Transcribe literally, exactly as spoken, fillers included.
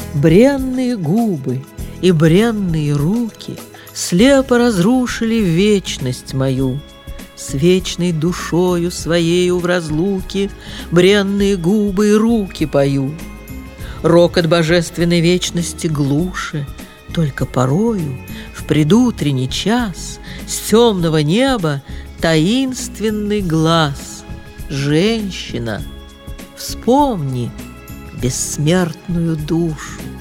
Бренные губы и бренные руки слепо разрушили вечность мою. С вечной душою своею в разлуке бренные губы и руки пою. Рокот божественной вечности глуше, только порою в предутренний час с темного неба таинственный глаз. Женщина, вспомни бессмертную душу.